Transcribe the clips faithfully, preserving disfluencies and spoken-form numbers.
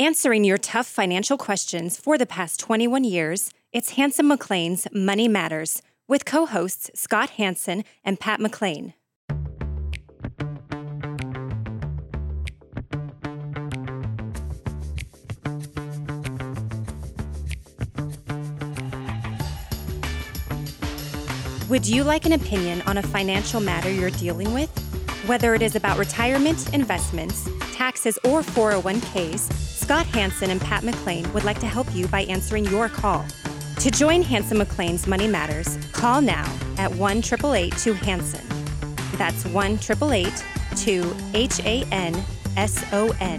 Answering your tough financial questions for the past twenty-one years, it's Hanson McLean's Money Matters with co-hosts Scott Hanson and Pat McLean. Would you like an opinion on a financial matter you're dealing with? Whether it is about retirement, investments, taxes, or four oh one k's, Scott Hanson and Pat McLean would like to help you by answering your call. To join Hanson McLean's Money Matters, call now at one eight eight eight two Hanson. That's one eight eight eight two H A N S O N.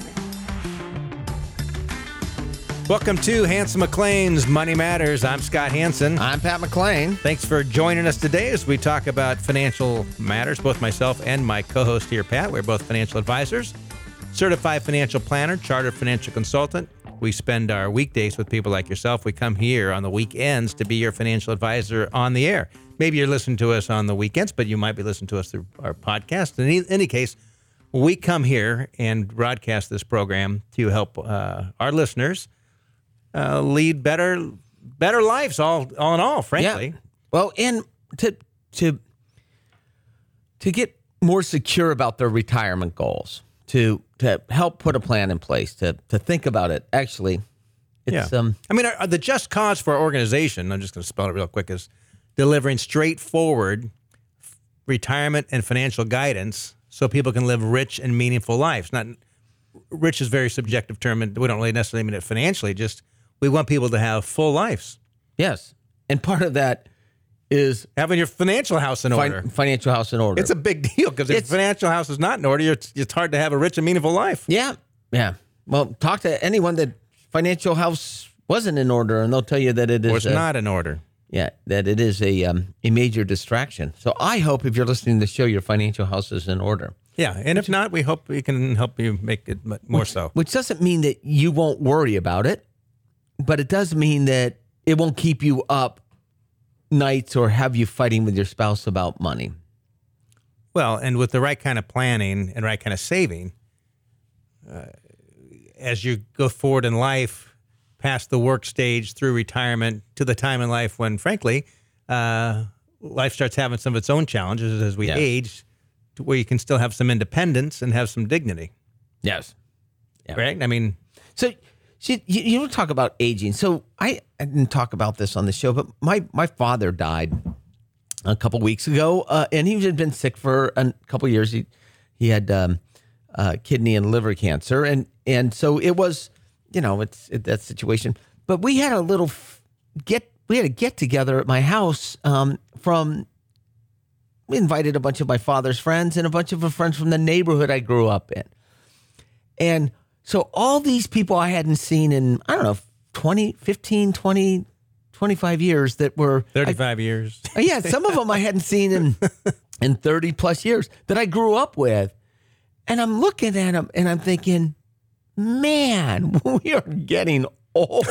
Welcome to Hanson McLean's Money Matters. I'm Scott Hanson. I'm Pat McLean. Thanks for joining us today as we talk about financial matters. Both myself and my co-host here, Pat, we're both financial advisors, certified financial planner, chartered financial consultant. We spend our weekdays with people like yourself. We come here on the weekends to be your financial advisor on the air. Maybe you're listening to us on the weekends, but you might be listening to us through our podcast. In any, any case, we come here and broadcast this program to help uh, our listeners Uh, lead better, better lives. All, all in all, frankly. Yeah. Well, and to to to get more secure about their retirement goals, to to help put a plan in place, to to think about it. Actually, it's yeah. um. I mean, our, the just cause for our organization. I'm just going to spell it real quick. Is delivering straightforward retirement and financial guidance so people can live rich and meaningful lives. Not rich is a very subjective term, and we don't really necessarily mean it financially. Just we want people to have full lives. Yes. And part of that is having your financial house in order. Fin- financial house in order. It's a big deal because if It's- your financial house is not in order, it's, it's hard to have a rich and meaningful life. Yeah. Yeah. Well, talk to anyone that financial house wasn't in order, and they'll tell you that it is Or it's a, not in order. Yeah, that it is a um, a major distraction. So I hope if you're listening to the show, your financial house is in order. Yeah, and if not, we hope we can help you make it more which, so. Which doesn't mean that you won't worry about it, but it does mean that it won't keep you up nights or have you fighting with your spouse about money. Well, and with the right kind of planning and right kind of saving, uh, as you go forward in life, past the work stage, through retirement, to the time in life when, frankly, uh, life starts having some of its own challenges as we Yes. age, to where you can still have some independence and have some dignity. Yes. Yeah. Right? I mean, So see, you, you don't talk about aging. So I, I didn't talk about this on the show, but my, my father died a couple weeks ago, uh, and he had been sick for a couple years. He he had um, uh, kidney and liver cancer, and and so it was, you know, it's it, that situation. But we had a little f- get we had a get together at my house um, from. We invited a bunch of my father's friends and a bunch of friends from the neighborhood I grew up in, and so all these people I hadn't seen in, I don't know, twenty, fifteen, twenty, twenty-five years that were... thirty-five I, years. Yeah, some of them I hadn't seen in in thirty plus years that I grew up with. And I'm looking at them and I'm thinking, man, we are getting old.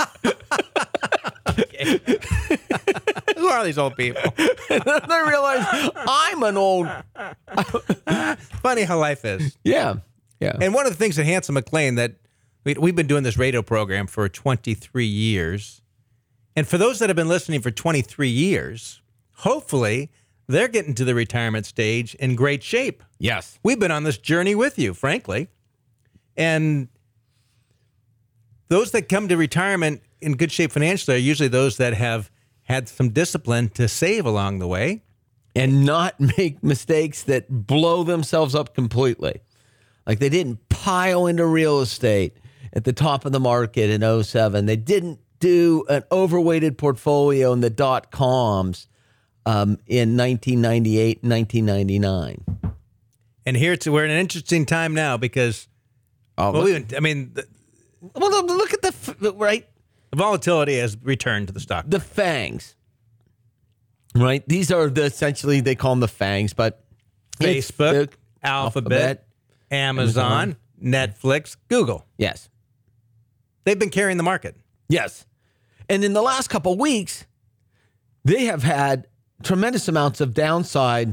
Who are these old people? And then I realized I'm an old... Funny how life is. Yeah, yeah. And one of the things at Hanson McLean that we, we've been doing this radio program for twenty-three years. And for those that have been listening for twenty-three years, hopefully they're getting to the retirement stage in great shape. Yes. We've been on this journey with you, frankly. And those that come to retirement in good shape financially are usually those that have had some discipline to save along the way. And not make mistakes that blow themselves up completely. Like they didn't pile into real estate at the top of the market in oh seven. They didn't do an overweighted portfolio in the dot-coms um, in nineteen ninety-eight, nineteen ninety-nine. And here it's, we're in an interesting time now because, Oh, well, look, we, I mean, the, well, look- look at the, f- right? the volatility has returned to the stock. The FANGs, right? These are the, essentially, they call them the FANGs, but it's Facebook, the- Alphabet, Amazon, Netflix, Google. Yes. They've been carrying the market. Yes. And in the last couple of weeks, they have had tremendous amounts of downside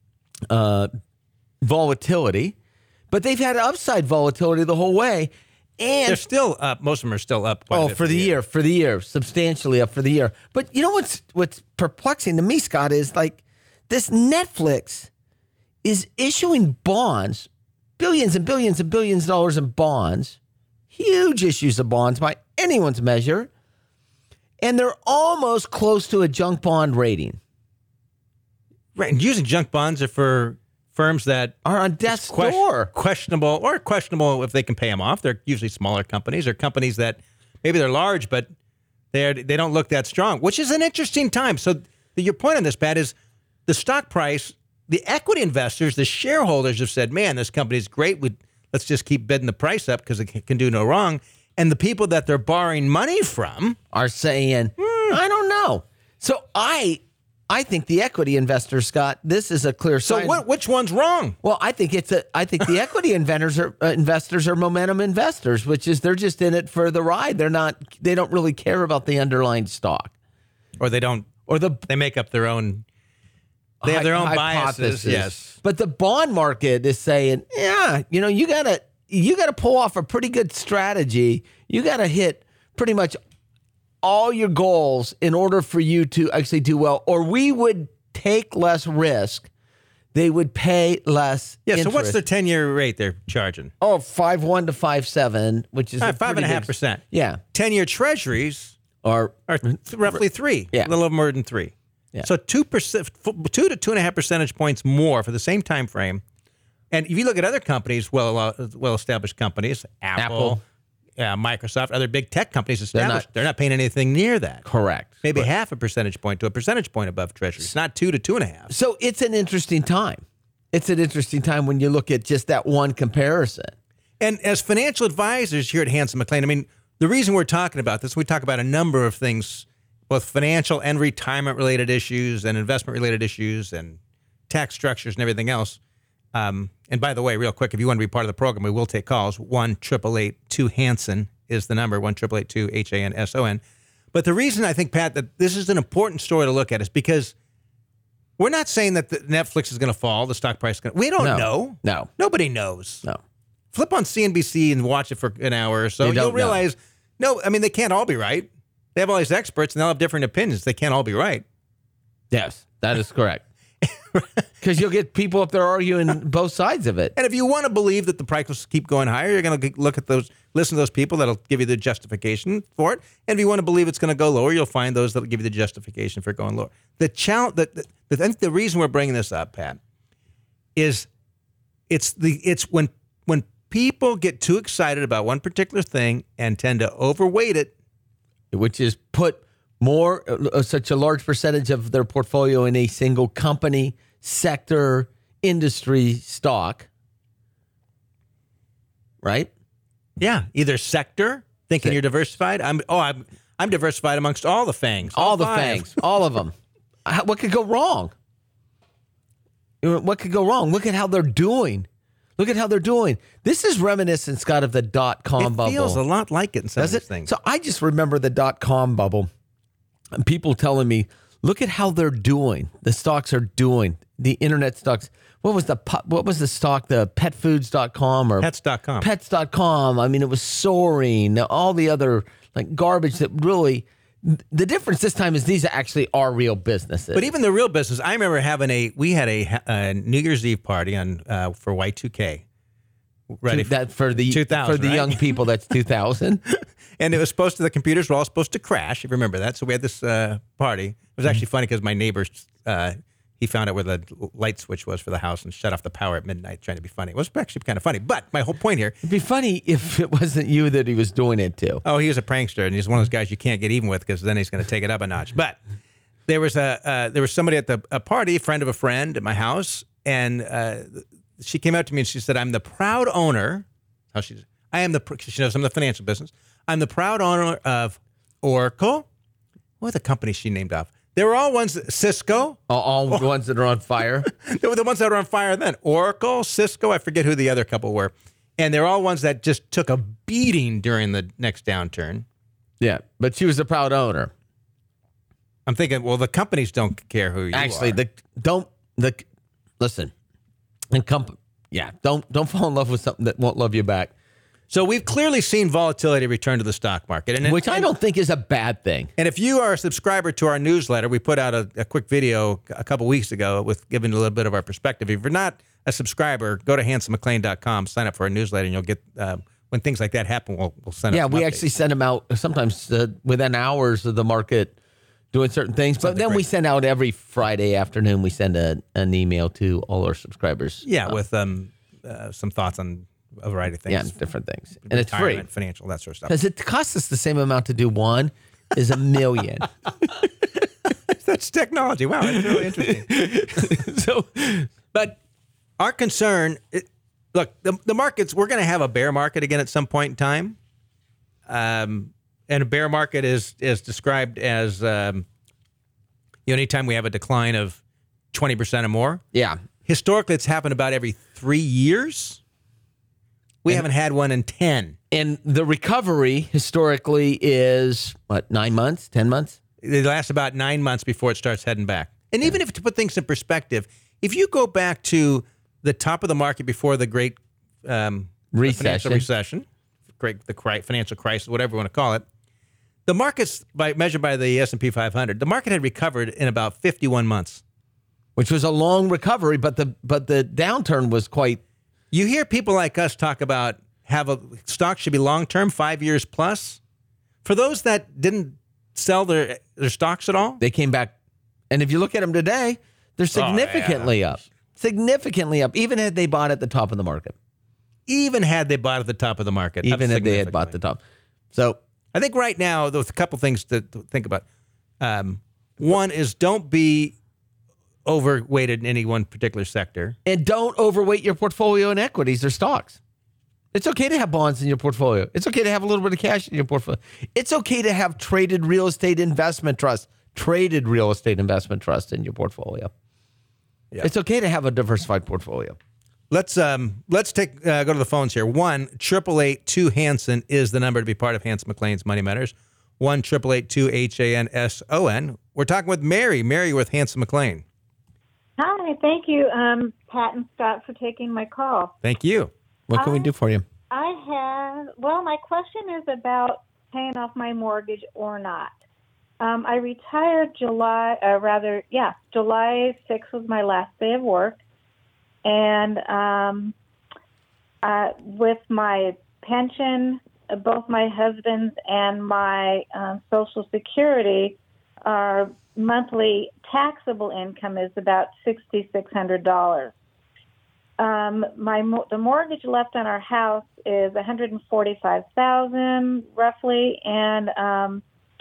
uh, volatility, but they've had upside volatility the whole way. And they're still up. Most of them are still up. Quite a oh, bit for the year, for the year, substantially up for the year. But you know what's what's perplexing to me, Scott, is like this Netflix is issuing bonds, billions and billions and billions of dollars in bonds, huge issues of bonds by anyone's measure, and they're almost close to a junk bond rating. Right, and using junk bonds are for firms that Are on death's ques- door. questionable, or questionable if they can pay them off. They're usually smaller companies or companies that maybe they're large, but they they don't look that strong, which is an interesting time. So the, your point on this, Pat, is the stock price. The equity investors, the shareholders, have said, "Man, this company's great. We let's just keep bidding the price up because it can, can do no wrong." And the people that they're borrowing money from Are saying, "Hmm, I don't know." So I, I think the equity investors, Scott, this is a clear So sign. what, which one's wrong? Well, I think it's a. I think the equity investors are uh, investors are momentum investors, which is they're just in it for the ride. They're not. They don't really care about the underlying stock Or they don't, or the. they make up their own, they have their own hypothesis. biases. Yes. But the bond market is saying, yeah, you know, you gotta you gotta pull off a pretty good strategy. You gotta hit pretty much all your goals in order for you to actually do well, or we would take less risk. They would pay less. Yeah, so interest. what's the ten-year rate they're charging? Oh, five one to five seven, which is Uh, a five and a pretty half big- percent. Yeah, ten-year treasuries or are th- roughly three, Yeah. a little more than three. Yeah. So two percent, two to two and a half percentage points more for the same time frame. And if you look at other companies, well, well-established companies, Apple, Apple. Uh, Microsoft, other big tech companies established, not- they're not paying anything near that. correct. Maybe half a percentage point to a percentage point above treasuries. Not two to two and a half. So it's an interesting time. It's an interesting time when you look at just that one comparison. And as financial advisors here at Hanson McLean, I mean, the reason we're talking about this, we talk about a number of things, both financial and retirement-related issues and investment-related issues and tax structures and everything else. Um, and by the way, real quick, if you want to be part of the program, we will take calls. one eight eight eight two Hanson is the number, one eight eight eight two H A N S O N. But the reason I think, Pat, that this is an important story to look at is because we're not saying that the Netflix is going to fall, the stock price is going to. We don't No. know. No. Nobody knows. No. Flip on C N B C and watch it for an hour or so. They don't You'll realize, no, I mean, they can't all be right. They have all these experts and they'll have different opinions. They can't all be right. Yes, that is correct. Because you'll get people up there arguing both sides of it. And if you want to believe that the price will keep going higher, you're going to look at those, listen to those people that'll give you the justification for it. And if you want to believe it's going to go lower, you'll find those that'll give you the justification for going lower. The challenge, the, the, the, I think the reason we're bringing this up, Pat, is it's the it's when when people get too excited about one particular thing and tend to overweight it. Which is put more, uh, such a large percentage of their portfolio in a single company, sector, industry stock. Right? Yeah, either sector, thinking Se- you're diversified. I'm oh, I'm I'm diversified amongst all the fangs. All the five. fangs, all of them. How- What could go wrong? You know, What could go wrong? Look at how they're doing. Look at how they're doing. This is reminiscent, Scott, of the dot com It bubble. feels a lot like it in some Does of it? these things. So I just remember the dot com bubble and people telling me, look at how they're doing. The stocks are doing. The internet stocks. What was the pu- what was the stock? The pet foods dot com or Pets dot com. pets dot com. I mean, it was soaring. All the other like garbage that really. The difference this time is these actually are real businesses. But even the real business, I remember having a, we had a, a New Year's Eve party on uh, for Y two K. Ready for, that for the two thousand, for the right? young people, that's two thousand. and it was supposed to, the computers were all supposed to crash, if you remember that. So we had this uh, party. It was actually funny because my neighbor, uh, he found out where the light switch was for the house and shut off the power at midnight trying to be funny. It was actually kind of funny. But my whole point here, It'd be funny if it wasn't you that he was doing it to. oh, he was a prankster, and he's one of those guys you can't get even with because then he's going to take it up a notch. But there was a uh, there was somebody at the a party, a friend of a friend at my house, and uh, she came out to me and she said, "I'm the proud owner." How she? I am the. She knows I'm the financial business. I'm the proud owner of Oracle. What were the companies she named off? They were all ones that, Cisco. All, all the ones that are on fire. They were the ones that were on fire then. Oracle, Cisco, I forget who the other couple were. And they're all ones that just took a beating during the next downturn. Yeah, but she was a proud owner. I'm thinking, well, the companies don't care who you Actually, are. the don't the listen, and comp, yeah, don't don't fall in love with something that won't love you back. So we've clearly seen volatility return to the stock market. And, Which I and, don't think is a bad thing. And if you are a subscriber to our newsletter, we put out a, a quick video a couple weeks ago with giving a little bit of our perspective. If you're not a subscriber, go to hanson mcclain dot com, sign up for our newsletter, and you'll get, uh, when things like that happen, we'll, we'll send Yeah, out we updates. actually send them out sometimes uh, within hours of the market doing certain things. But Something then great. we send out every Friday afternoon, we send a, an email to all our subscribers. Yeah, Uh, with um, uh, some thoughts on a variety of things. yeah, different things. And it's free. Retirement, financial, that sort of stuff. Because it costs us the same amount to do one is a million. That's technology. Wow, that's really interesting. So, But our concern, it, look, the, the markets, we're going to have a bear market again at some point in time. Um, and a bear market is is described as, um, you know, anytime we have a decline of twenty percent or more. yeah. Historically, it's happened about every three years. We haven't had one in ten. And the recovery historically is, what, nine months, ten months? They last about nine months before it starts heading back. And even if, to put things in perspective, if you go back to the top of the market before the great um, the financial Recession. recession, great the cri- financial crisis, whatever you want to call it, the markets, by measured by the S and P five hundred, the market had recovered in about fifty-one months. Which was a long recovery, but the but the downturn was quite. You hear people like us talk about have a stock should be long term, five years plus. For those that didn't sell their their stocks at all, They came back, and if you look at them today, they're significantly yeah. up. Significantly up, even had they bought at the top of the market. even had they bought at the top of the market, up Even if they had bought the significantly. top. So I think right now, there's a couple things to, to think about. Um, one is don't be overweighted in any one particular sector. And don't overweight your portfolio in equities or stocks. It's okay to have bonds in your portfolio. It's okay to have a little bit of cash in your portfolio. It's okay to have traded real estate investment trust, traded real estate investment trust in your portfolio. Yeah. It's okay to have a diversified portfolio. Let's um let's take uh, go to the phones here. One triple eight two Hanson is the number to be part of Hanson McClain's Money Matters. One triple eight two H A N S O N. We're talking with Mary. Mary with Hanson McClain. Hi, thank you, um, Pat and Scott, for taking my call. Thank you. What can we do for you? I have, well, my question is about paying off my mortgage or not. Um, I retired July, uh, rather, yeah, July sixth was my last day of work. And um, uh, with my pension, uh, both my husband's and my um, Social Security, our monthly taxable income is about six thousand six hundred dollars. Um, my the mortgage left on our house is one hundred forty-five thousand dollars roughly, and um,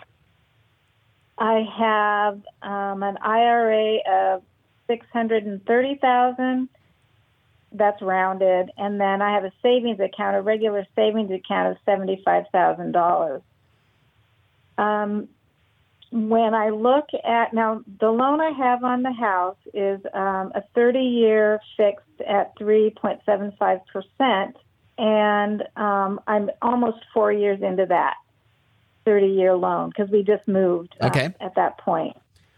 I have um, an I R A of six hundred thirty thousand dollars. That's rounded, and then I have a savings account, a regular savings account of seventy-five thousand dollars. Um, when I look at, now the loan I have on the house is um, a thirty-year fixed at three point seven five percent, and um, I'm almost four years into that thirty-year loan because we just moved uh, Okay. at that point.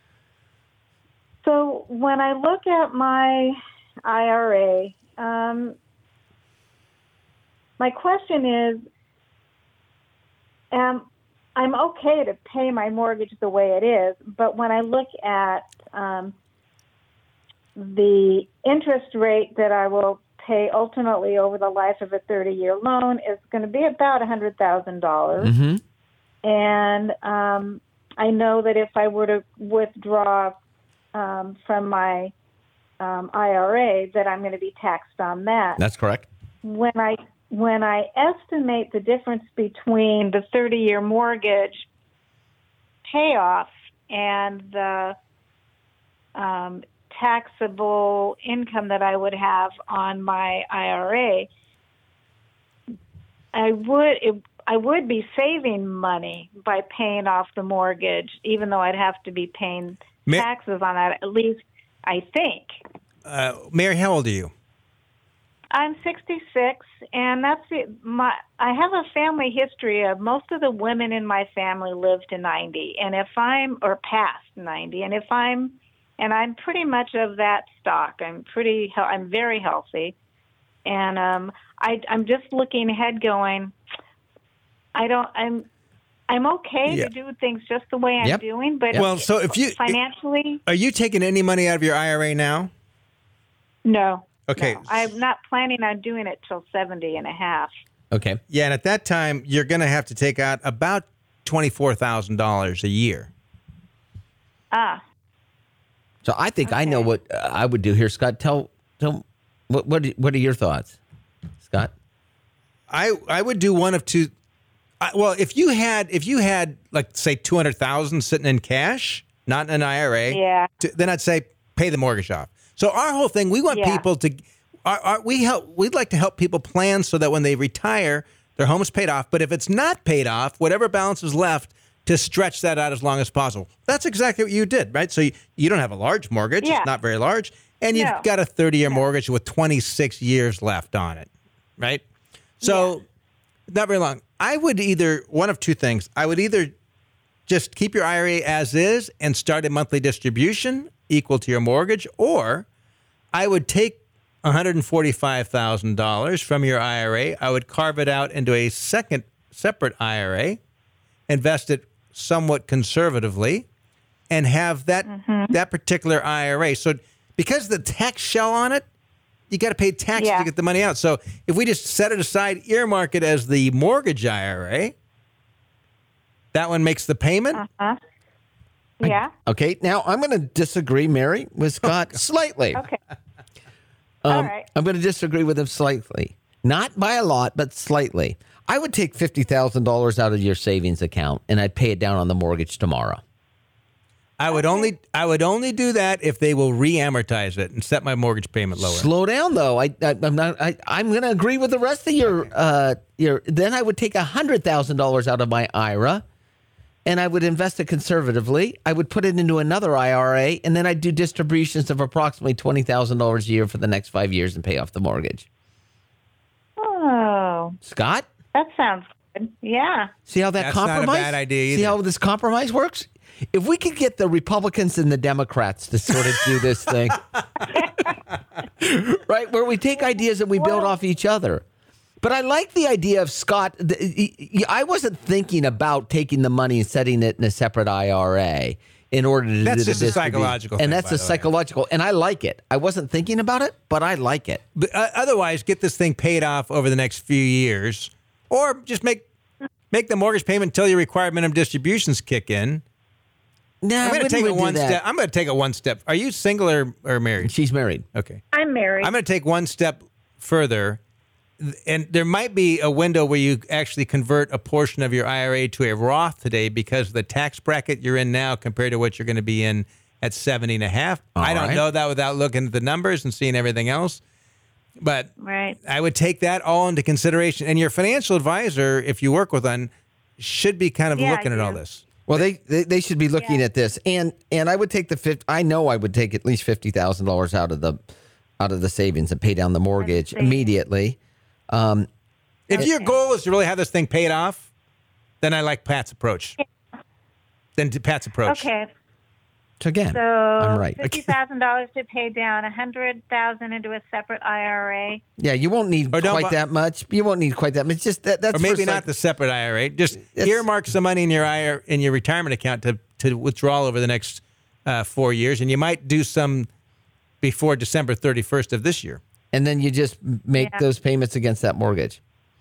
So when I look at my I R A, um, my question is, um, I'm okay to pay my mortgage the way it is, but when I look at um, the interest rate that I will pay ultimately over the life of a thirty-year loan is going to be about one hundred thousand dollars. Mm-hmm. And um, I know that if I were to withdraw um, from my um, I R A, that I'm going to be taxed on that. That's correct. When I when I estimate the difference between the thirty-year mortgage payoff and the um, taxable income that I would have on my I R A, I would it, I would be saving money by paying off the mortgage, even though I'd have to be paying Ma- taxes on that. At least I think. Uh, Mary, how old are you? I'm sixty-six, and that's it. My I have a family history of most of the women in my family live to ninety, and if I'm or past ninety, and if I'm and I'm pretty much of that stock. I'm pretty I'm very healthy, and um, I, I'm just looking ahead, going. I don't. I'm. I'm okay Yeah. to do things just the way I'm Yep. doing, but Well, so if you financially, are you taking any money out of your I R A now? no. Okay. No. I'm not planning on doing it till seventy and a half. Okay. Yeah, and at that time, you're going to have to take out about twenty-four thousand dollars a year. Ah. So I think I know Okay. what uh, I would do here, Scott. Tell, tell, what, what, what are your thoughts, Scott? I I would do one of two. I, well, if you had if you had like say two hundred thousand sitting in cash, not in an I R A, Yeah. to, then I'd say pay the mortgage off. So our whole thing, we want Yeah. people to, our, our, we help. We'd like to help people plan so that when they retire, their home is paid off. But if it's not paid off, whatever balance is left, to stretch that out as long as possible. That's exactly what you did, right? So you, you don't have a large mortgage; Yeah. it's not very large, and you've No. got a thirty-year mortgage with twenty-six years left on it, right? So not very long. I would either one of two things. I would either just keep your I R A as is and start a monthly distribution equal to your mortgage, or I would take one hundred forty-five thousand dollars from your I R A. I would carve it out into a second separate I R A, invest it somewhat conservatively, and have that that particular I R A. So because the tax shell on it, you got to pay taxes Yeah. to get the money out. So if we just set it aside, earmark it as the mortgage I R A, that one makes the payment. Huh? Yeah. Okay. Now I'm going to disagree, Mary, with Scott slightly. Okay. Um, All right. I'm going to disagree with him slightly, not by a lot, but slightly. I would take fifty thousand dollars out of your savings account and I'd pay it down on the mortgage tomorrow. I would only I would only do that if they will re-amortize it and set my mortgage payment lower. Slow down, though. I, I I'm not. I, I'm going to agree with the rest of your uh your. Then I would take a hundred thousand dollars out of my I R A, and I would invest it conservatively. I would put it into another I R A, and then I'd do distributions of approximately twenty thousand dollars a year for the next five years and pay off the mortgage. Oh, Scott, that sounds good. Yeah. see how that That's not a compromise? bad idea See either. how this compromise works? If we could get the Republicans and the Democrats to sort of do this thing, right, where we take ideas and we build off each other. But I like the idea of Scott. the- I wasn't thinking about taking the money and setting it in a separate I R A in order to That's do the just a distribution. psychological and thing, that's by a the way. psychological, and I like it. I wasn't thinking about it, but I like it. But uh, otherwise, get this thing paid off over the next few years, or just make make the mortgage payment until your required minimum distributions kick in. Nah, I'm going to wouldn't take we it do one that? step. I'm going to take it one step. Are you single or, or married? She's married. Okay. I'm married. I'm going to take one step further, and there might be a window where you actually convert a portion of your I R A to a Roth today because of the tax bracket you're in now compared to what you're going to be in at seventy and a half. All I don't right. know that without looking at the numbers and seeing everything else, but right. I would take that all into consideration. And your financial advisor, if you work with one, should be kind of Yeah, looking I at all do. this. Well, they, they they should be looking Yeah. at this, and and I would take the fifty. I know I would take at least fifty thousand dollars out of the out of the savings and pay down the mortgage savings. immediately. Um, If your goal is to really have this thing paid off, then I like Pat's approach. Then to Pat's approach. Okay. so again, So I'm right. fifty thousand dollars to pay down, a hundred thousand into a separate I R A. Yeah, you won't need Or don't quite bu- that much. You won't need quite that much. Just that. That's Or maybe for not the psych- separate I R A. Just It's- earmark some money in your I R A, in your retirement account to to withdraw over the next uh, four years, and you might do some before December thirty-first of this year. and then you just make Yeah. those payments against that mortgage.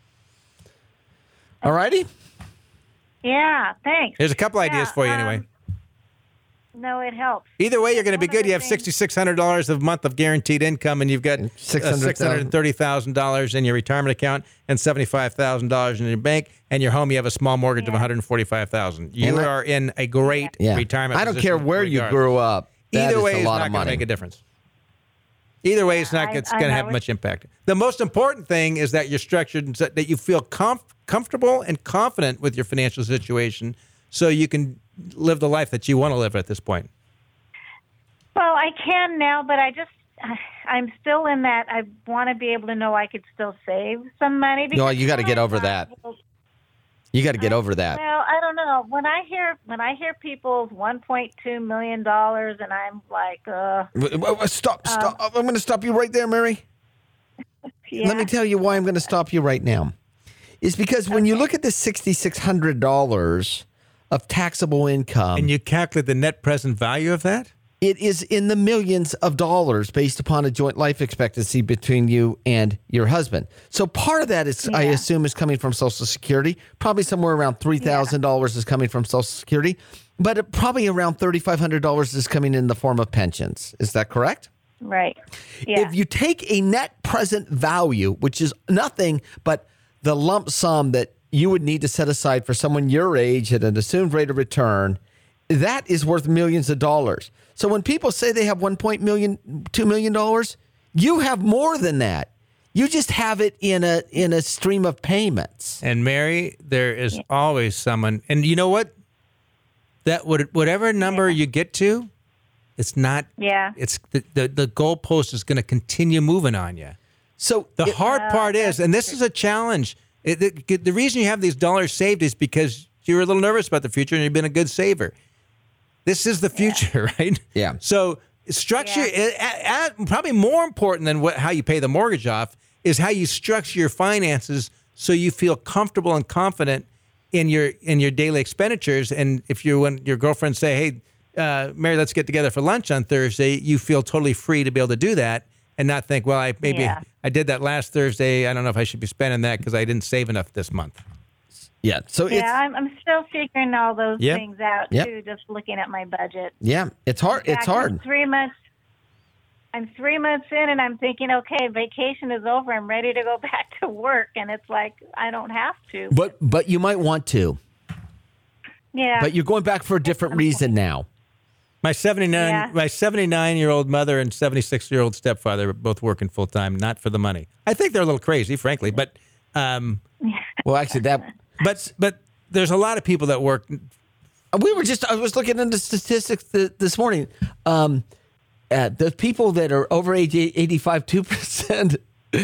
All righty. Yeah, thanks. There's a couple ideas Yeah, for you um, anyway. No, it helps. Either way, you're going to be one of good. the You have things- sixty-six hundred dollars a month of guaranteed income, and you've got uh, six hundred thousand six hundred thirty thousand dollars in your retirement account and seventy-five thousand dollars in your bank. And your home, you have a small mortgage of one hundred forty-five thousand dollars. You And I- are in a great Yeah. retirement I don't position care where you regardless. grew up. That Either is way, a it's lot not of going to money. make a difference. Either way, it's not. I- It's I going to know have it- much impact. The most important thing is that you're structured and so that you feel comf- comfortable and confident with your financial situation, so you can live the life that you want to live at this point. Well, I can now, but I just, I'm still in that. I want to be able to know I could still save some money. No, you got to get over uh, that. You got to get over that. Well, I don't know. When I hear when I hear people's one point two million dollars, and I'm like, uh, W- w- w- Stop! Stop! I'm going to stop you right there, Mary. Yeah. let me tell you why I'm going to stop you right now. Is because when you look at the six thousand six hundred dollars of taxable income, And you calculate the net present value of that? it is in the millions of dollars based upon a joint life expectancy between you and your husband. So part of that is, I Yeah. assume, is coming from Social Security. Probably somewhere around three thousand dollars is coming from Social Security, but it- probably around three thousand five hundred dollars is coming in the form of pensions. Is that correct? Right. Yeah. If you take a net present value, which is nothing but the lump sum that you would need to set aside for someone your age at an assumed rate of return, that is worth millions of dollars. So when people say they have one point million, two million dollars, you have more than that. You just have it in a in a stream of payments. And Mary, there is always someone, and you know what? That would whatever number you get to, it's not. Yeah. It's the the, the goalpost is going to continue moving on you. So The it- hard part is, and this is a challenge. It, the, the reason you have these dollars saved is because you're a little nervous about the future and you've been a good saver. This is the future, right? Yeah. So structure, Yeah. a- a- probably more important than what, how you pay the mortgage off, is how you structure your finances so you feel comfortable and confident in your in your daily expenditures. And if you when your girlfriend say, "Hey, uh, Mary, let's get together for lunch on Thursday," you feel totally free to be able to do that and not think, "Well, I maybe Yeah. I did that last Thursday. I don't know if I should be spending that because I didn't save enough this month." yeah. So it's Yeah, I'm, I'm still figuring all those Yep. things out Yep. too. Just looking at my budget. yeah, it's hard. In It's fact, I'm hard. Three months. I'm three months in, and I'm thinking, okay, vacation is over. I'm ready to go back to work, and it's like I don't have to. But but you might want to. Yeah. But you're going back for a different reason now. My seventy-nine, Yeah. my seventy-nine-year-old mother and seventy-six-year-old stepfather are both working full time, not for the money. I think they're a little crazy, frankly, but um, Well, actually, that but but there's a lot of people that work. we were just. I was looking into statistics th- this morning. Um, uh, the people that are over age eighty-five, two percent,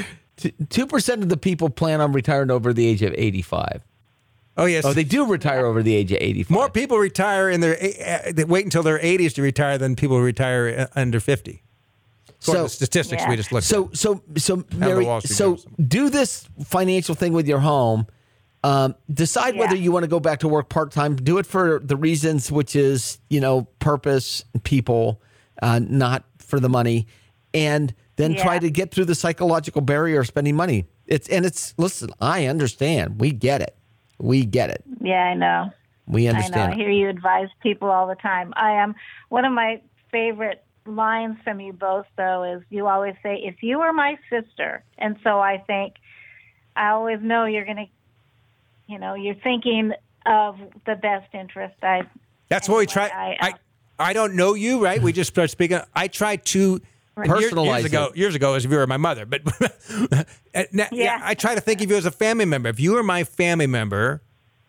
two percent of the people plan on retiring over the age of eighty-five. Oh yes, Oh, they do retire over the age of eighty-five. more people retire in their uh, they wait until their eighties to retire than people retire uh, under fifty. According So- to the statistics Yeah. we just looked So at. so so Mary, Wall Street so Journal. do this financial thing with your home. Um, decide whether Yeah. you want to go back to work part time. Do it for the reasons, which is you know purpose, people, uh, not for the money, and then try Yeah. to get through the psychological barrier of spending money. It's and it's listen. I understand. We get it. We get it. yeah, I know. We I know. understand. I hear you advise people all the time. I am one of my favorite lines from you both, though, is you always say, "If you were my sister," and so I think I always know you're going to, you know, you're thinking of the best interest. I That's what we anyway, try. I, I I don't know you, right? We just started speaking. I tried to. Years, Personalize years ago, it. years ago, as if you were my mother, but uh, now- yeah. Yeah. I try to think of you as a family member. If you were my family member,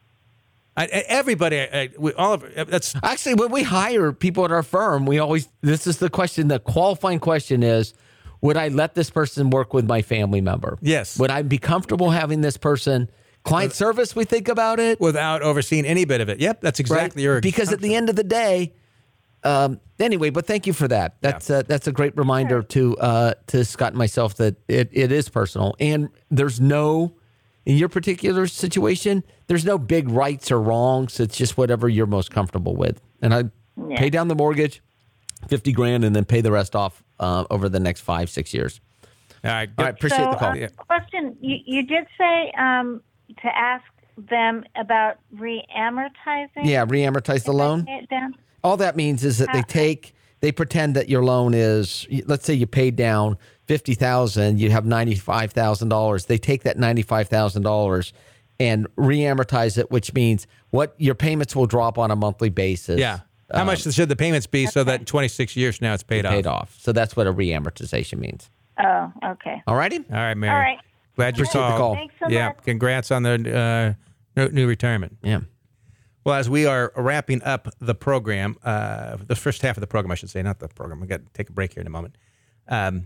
I, I- everybody, I, we, all of that's Actually, when we hire people at our firm, we always this is the question. The qualifying question is, would I let this person work with my family member? Yes. Would I be comfortable having this person? Client service, we think about it. without overseeing any bit of it. Yep, that's Right? exactly your Because at the end of the day, um, anyway. But thank you for that. That's uh, that's a great reminder to uh, to Scott and myself that it, it is personal, and there's no in your particular situation, there's no big rights or wrongs. It's just whatever you're most comfortable with. And I Yeah. pay down the mortgage, fifty grand, and then pay the rest off uh, over the next five six years. All right, All right, appreciate so, the call. uh, Yeah. question: you, you did say um, to ask them about re-amortizing. Yeah, re-amortize the If I loan. pay it down? All that means is that they take, they pretend that your loan is, let's say you paid down fifty thousand, you have ninety-five thousand dollars. They take that ninety-five thousand dollars and re-amortize it, which means what your payments will drop on a monthly basis. yeah. How much should the payments be so that in twenty-six years from now it's paid, paid off? off. So that's what a re-amortization means. Oh, okay. All righty? All right, Mary. All right. Glad you Appreciate the called. call. Thanks so yeah, much. congrats on the uh, new- new retirement. Yeah. Well, as we are wrapping up the program, uh, the first half of the program, I should say, not the program. We got to take a break here in a moment. Um,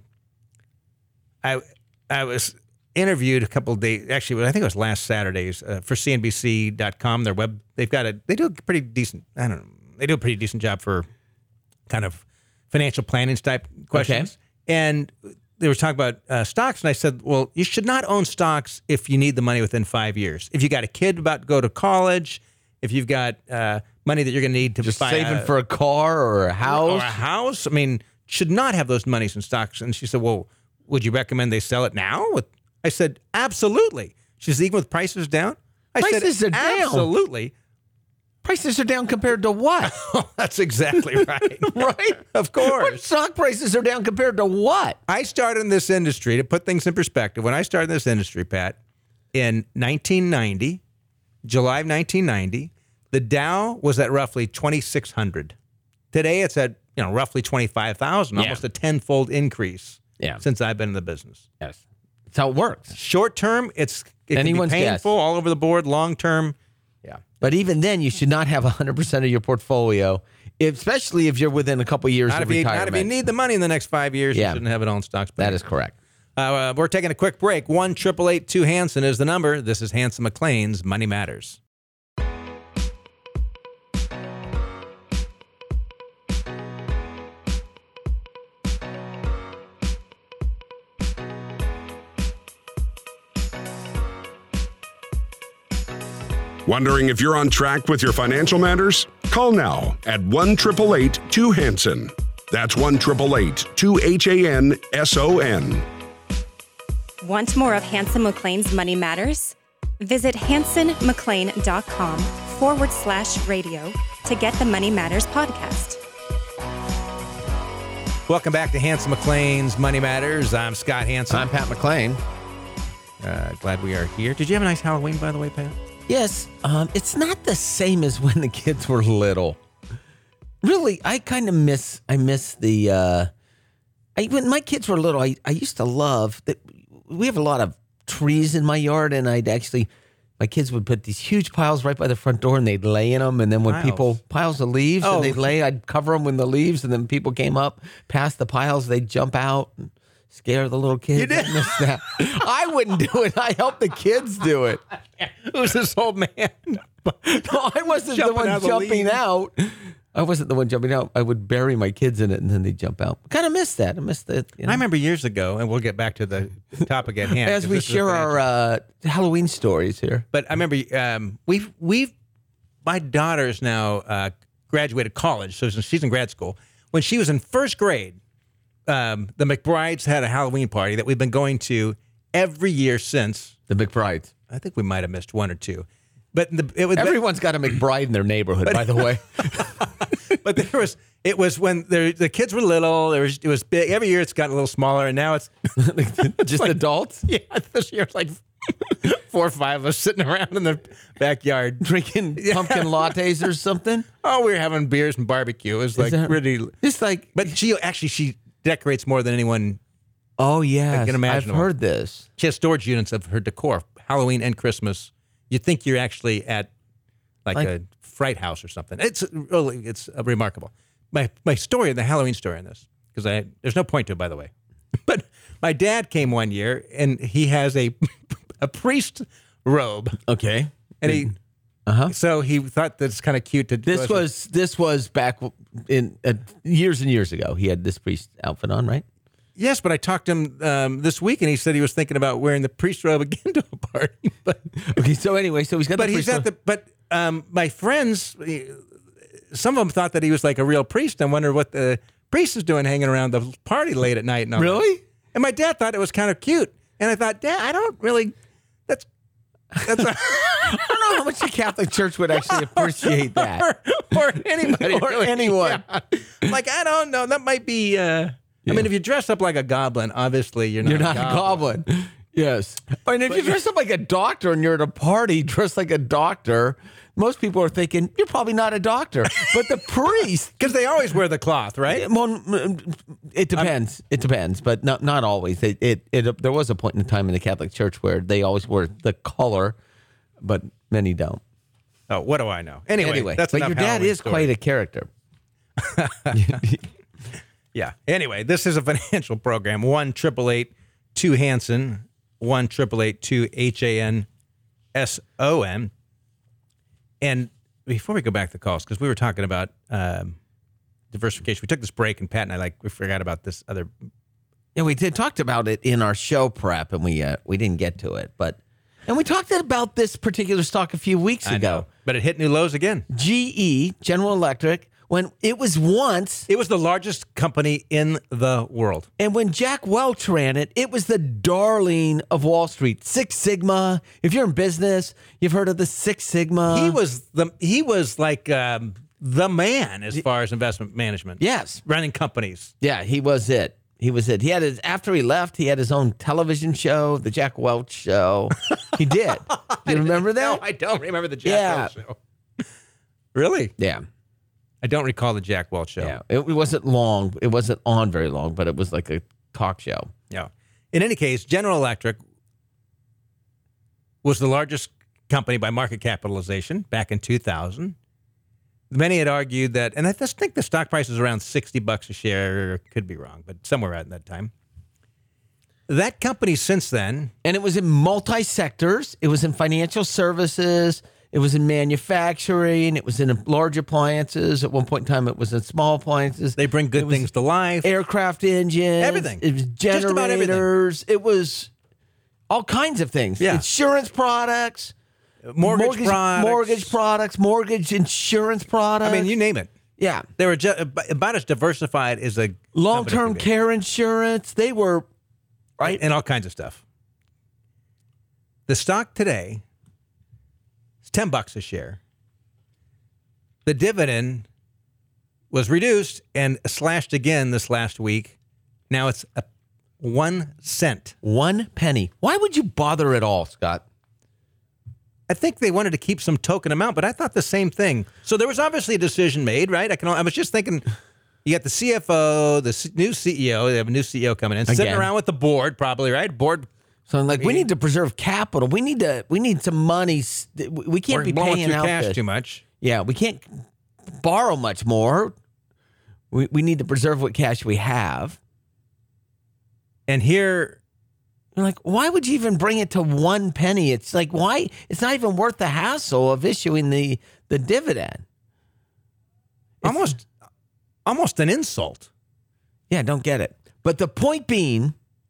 I I was interviewed a couple of days, actually, I think it was last Saturday's uh, for C N B C dot com. Their web, they've got a, they do a pretty decent, I don't know, they do a pretty decent job for kind of financial planning type questions. And they were talking about uh, stocks, and I said, well, you should not own stocks if you need the money within five years. If you got a kid about to go to college, if you've got uh, money that you're going to need to Just buy saving a, for a car or a house. or a house, I mean, should not have those monies in stocks. And she said, well, would you recommend they sell it now? I said, absolutely. She said, even with prices down? I Prices said, are down. absolutely. Prices are down compared to what? That's exactly right. Right? Of What course. stock prices are down compared to what? I started in this industry, to put things in perspective, when I started in this industry, Pat, in nineteen ninety, July of nineteen ninety, the Dow was at roughly twenty-six hundred. Today it's at, you know, roughly twenty-five thousand, Yeah. almost a tenfold increase Yeah. since I've been in the business. Yes. That's how it works. Short term, it's it Anyone's can be guess. painful all over the board. Long term, yeah. But even then, you should not have one hundred percent of your portfolio, especially if you're within a couple years Not of if, you, retirement. not if you need the money in the next five years, Yeah. you shouldn't have it all in stocks. That is correct. Uh, uh, we're taking a quick break. one eight eight eight two Hanson is the number. This is Hanson McLean's Money Matters. Wondering if you're on track with your financial matters? Call now at one eight eight eight two Hanson. That's one eight eight eight two H A N S O N. Want more of Hanson McLean's Money Matters? Visit hansonmclean.com forward slash radio to get the Money Matters podcast. Welcome back to Hanson McLean's Money Matters. I'm Scott Hanson. I'm Pat McLean. Uh, glad we are here. Did you have a nice Halloween, by the way, Pat? Yes, um, it's not the same as when the kids were little. Really, I kind of miss. I miss the. Uh, I, when my kids were little, I, I used to love that. We have a lot of trees in my yard, and I'd actually, my kids would put these huge piles right by the front door, and they'd lay in them. And then when Piles? people piles of leaves, Oh. and they'd lay, I'd cover them with the leaves, and then people came up past the piles, they'd jump out. And scare the little kids. You did? I miss that. I wouldn't do it. I helped the kids do it. Who's this old man? No, I wasn't the Jumping one out of the jumping leaves. out. I wasn't the one jumping out. I would bury my kids in it, and then they'd jump out. Kind of miss that. I miss that. You know. I remember years ago, and we'll get back to the topic at hand. As 'cause we this is a share our financial- uh, Halloween stories here. But I remember um, we've we've my daughter's now uh, graduated college, so she's in grad school. When she was in first grade, um, the McBrides had a Halloween party that we've been going to every year since. The McBrides. I think we might have missed one or two, but the, it was Everyone's got a McBride in their neighborhood, by the way. But there was it was when the the kids were little. There was it was big. Every year it's gotten a little smaller, and now it's Just adults yeah. This year it's like four or five of us sitting around in the backyard. drinking pumpkin lattes or something. Oh, we were having beers and barbecue. It was like that- really. Just like, But she actually she decorates more than anyone. oh yeah, can I've imagine. heard this. She has storage units of her decor, Halloween and Christmas. You'd think you're actually at like, Like- a fright house or something. It's really it's uh, remarkable. My my story, the Halloween story in this, because I there's no point to it, by the way. But my dad came one year and he has a a priest robe, Okay. and he Uh-huh. so he thought that's kind of cute to. This was this was back in uh, years and years ago. He had this priest outfit on, right? Yes, but I talked to him um, this week, and he said he was thinking about wearing the priest robe again to a party. But Okay. So anyway, so he's got. but the he's priest at the but um, my friends, eh, some of them thought that he was like a real priest. I wonder what the priest is doing hanging around the party late at night. And all that. Really? And my dad thought it was kind of cute, and I thought, Dad, I don't really. That's that's a, I don't know how much the Catholic Church would actually appreciate that. or, or anybody Or really. anyone. Yeah. Like I don't know. That might be. Uh, I mean, if you dress up like a goblin, obviously you're not. You're not a goblin. Yes. And if you dress up like a doctor and you're at a party dressed like a doctor, most people are thinking, you're probably not a doctor. But the priest, Because they always wear the cloth, right? well, it depends. It depends, but not not always. It, it it there was a point in time in the Catholic Church where they always wore the color, but many don't. Oh, what do I know? Anyway, Anyway, that's but enough your dad Halloween is story. quite a character. Yeah. Anyway, this is a financial program. One triple eight two Hanson. One triple eight two H A N S O N. And before we go back to the calls, because we were talking about um, diversification, we took this break, and Pat and I like we forgot about this other Yeah, we did talked about it in our show prep, and we uh, we didn't get to it, but and we talked about this particular stock a few weeks I ago. know, but it hit new lows again. G E, General Electric, when it was once, It was the largest company in the world. and when Jack Welch ran it, it was the darling of Wall Street. Six Sigma. If you're in business, you've heard of the Six Sigma. He was the he was like um, the man as far as investment management. Yes. running companies. Yeah, he was it. He was it. He had his after he left, he had his own television show, the Jack Welch Show. He did. Do you remember that? No, I don't remember the Jack Yeah. Welch show. Really? Yeah. I don't recall the Jack Welch show. Yeah. It, it wasn't long. It wasn't on very long, but it was like a talk show. Yeah. In any case, General Electric was the largest company by market capitalization back in two thousand. Many had argued that, and I just think the stock price was around sixty bucks a share. Could be wrong, but somewhere around that time. That company since then, And it was in multi sectors. It was in financial services. It was in manufacturing. It was in large appliances. At one point in time, it was in small appliances. they bring good It was things to life. aircraft engines. Everything. It was Just about everything. generators. It was all kinds of things. Yeah. Insurance products. Mortgage, products. mortgage products, mortgage insurance products. I mean, you name it. yeah, They were ju- about as diversified as a long-term company could be. care insurance. They were right. and all kinds of stuff. The stock today is ten bucks a share. The dividend was reduced and slashed again this last week. Now it's a one cent. One penny. Why would you bother at all, Scott? I think they wanted to keep some token amount, but I thought the same thing. So there was obviously a decision made, right? I can. I was just thinking, you got the C F O, the C- new C E O. They have a new C E O coming in, sitting Again. around with the board, probably, right? Board. So I'm like, we need to preserve capital. We need to. We need some money. S- We can't We're be blowing paying through out cash the- too much. Yeah, we can't borrow much more. We we need to preserve what cash we have. And here, You're like, why would you even bring it to one penny? It's like, why? It's not even worth the hassle of issuing the the dividend. almost, almost an insult. Yeah, don't get it. But the point being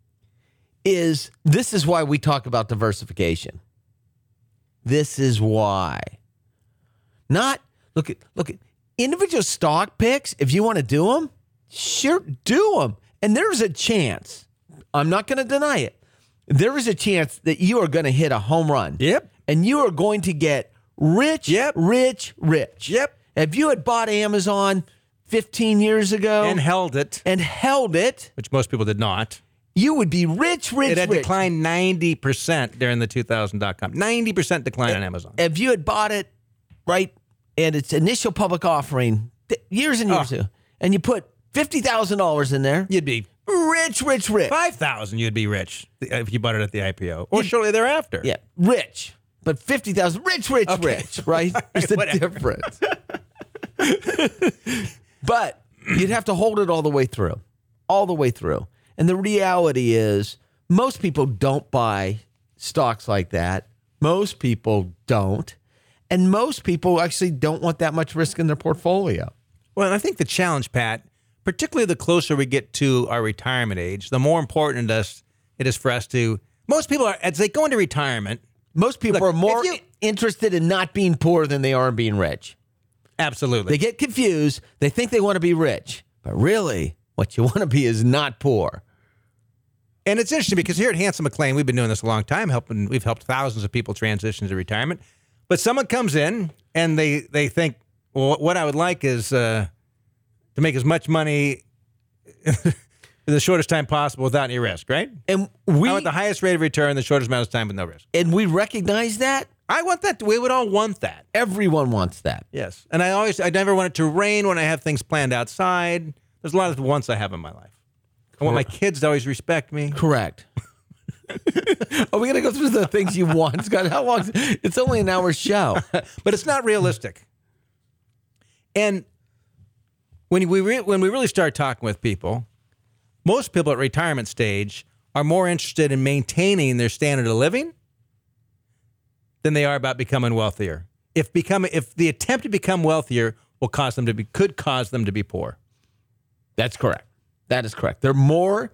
is this is why we talk about diversification. This is why. Not look at look at individual stock picks. If you want to do them, sure, do them. And there's a chance. I'm not going to deny it. There is a chance that you are going to hit a home run. Yep. And you are going to get rich, Yep. rich, rich. Yep. If you had bought Amazon fifteen years ago And held it, and held it, which most people did not. you would be rich, rich, It had rich. declined ninety percent during the two thousand dot-com. ninety percent decline on Amazon. If you had bought it, right, at its initial public offering, th- years and years Oh. ago, and you put fifty thousand dollars in there, You'd be rich, rich, rich. five thousand. You'd be rich if you bought it at the I P O or shortly thereafter. Yeah, rich. But fifty thousand, rich, rich, Okay. rich, right? There's the whatever. difference. But you'd have to hold it all the way through, all the way through. And the reality is, most people don't buy stocks like that. Most people don't. And most people actually don't want that much risk in their portfolio. Well, and I think the challenge, Pat, particularly the closer we get to our retirement age, the more important it is, it is for us to. Most people are, as they go into retirement, Most people Look, are more if you- interested in not being poor than they are in being rich. absolutely. They get confused. They think they want to be rich. But really, what you want to be is not poor. And it's interesting because here at Hanson McLean, we've been doing this a long time, helping. We've helped thousands of people transition to retirement. But someone comes in and they they think, well, what I would like is uh, to make as much money in the shortest time possible without any risk, right? And we I want the highest rate of return in the shortest amount of time with no risk. and we recognize that. I want that. We would all want that. Everyone wants that. Yes. And I always, I never want it to rain when I have things planned outside. There's a lot of wants I have in my life. I want my kids to always respect me. Correct. Are we going to go through the things you want, Scott? How long? It's only an hour show. But it's not realistic. And when we re- when we really start talking with people, most people at retirement stage are more interested in maintaining their standard of living than they are about becoming wealthier. If become if the attempt to become wealthier will cause them to be could cause them to be poor. That's correct. That is correct. They're more,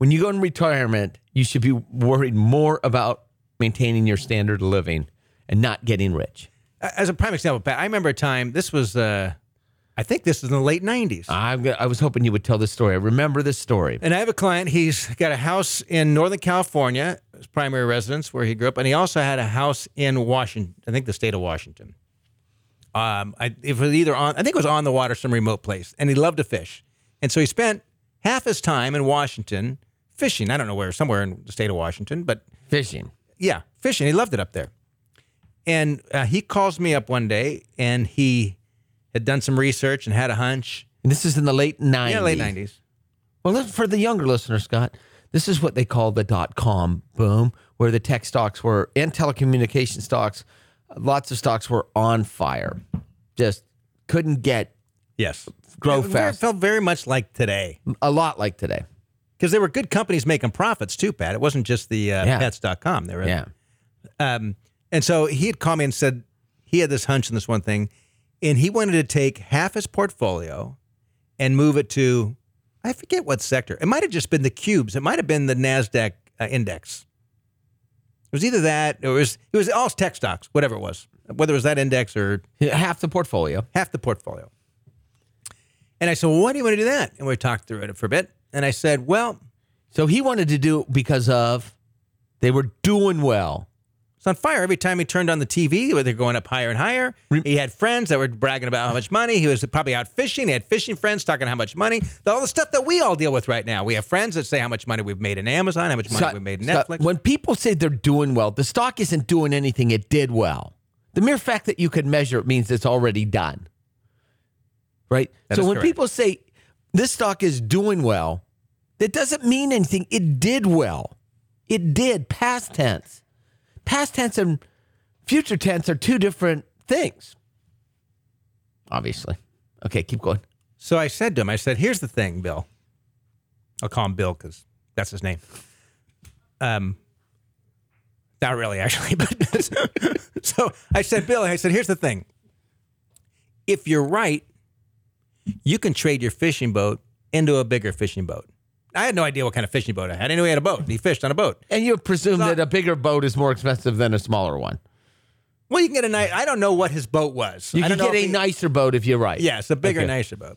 when you go in retirement, you should be worried more about maintaining your standard of living and not getting rich. As a prime example, Pat, I remember a time, this was, uh, I think this was in the late nineties. I'm, I was hoping you would tell this story. I remember this story. And I have a client, he's got a house in Northern California, his primary residence where he grew up, and he also had a house in Washington, I think the state of Washington. Um, I, it was either on, I think it was on the water, some remote place, and he loved to fish. And so he spent half his time in Washington fishing. I don't know where, somewhere in the state of Washington, but Fishing. yeah, fishing. He loved it up there. And uh, he calls me up one day, and he had done some research and had a hunch. And this is in the late nineties. Yeah, late nineties. Well, let's- for the younger listeners, Scott, this is what they call the dot-com boom, where the tech stocks were, and telecommunication stocks, lots of stocks were on fire. Just couldn't get Yes. grow It very- fast. felt very much like today. A lot like today. Because there were good companies making profits too, Pat. It wasn't just the uh, Yeah. pets dot com. There were, Yeah. Um, and so he had called me and said he had this hunch in this one thing, and he wanted to take half his portfolio and move it to, I forget what sector. It might have just been the cubes. It might have been the NASDAQ uh, index. It was either that or it was, it was all tech stocks, whatever it was, whether it was that index or Half the portfolio. half the portfolio. And I said, well, why do you want to do that? And we talked through it for a bit. And I said, well, So he wanted to do it because of they were doing well. it's on fire every time he turned on the T V. Where they're going up higher and higher. He had friends that were bragging about how much money. He was probably out fishing. He had fishing friends talking how much money. All the stuff that we all deal with right now. We have friends that say how much money we've made in Amazon, how much money Scott- we've made in Scott, Netflix. when people say they're doing well, the stock isn't doing anything. It did well. The mere fact that you could measure it means it's already done. Right? That so is when correct. people say this stock is doing well, that doesn't mean anything. It did well. It did. Past tense. Past tense and future tense are two different things. Obviously. Okay, keep going. So I said to him, I said, here's the thing, Bill. I'll call him Bill because that's his name. Um, not really, actually. But so I said, Bill, I said, here's the thing. If you're right, you can trade your fishing boat into a bigger fishing boat. I had no idea what kind of fishing boat I had. I knew he had a boat. He fished on a boat. And you presume So- that a bigger boat is more expensive than a smaller one. Well, you can get a nice, I don't know what his boat was. You I can don't know get if a he- nicer boat if you're right. Yes, a bigger, Okay. nicer boat.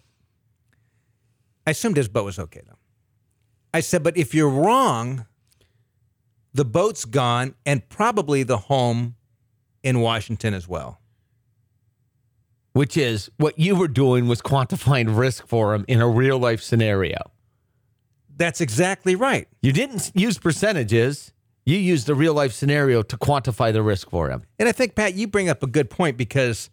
I assumed his boat was okay, though. I said, but if you're wrong, the boat's gone and probably the home in Washington as well. Which is what you were doing was quantifying risk for him in a real life scenario. That's exactly right. You didn't use percentages. You used a real life scenario to quantify the risk for him. And I think, Pat, you bring up a good point because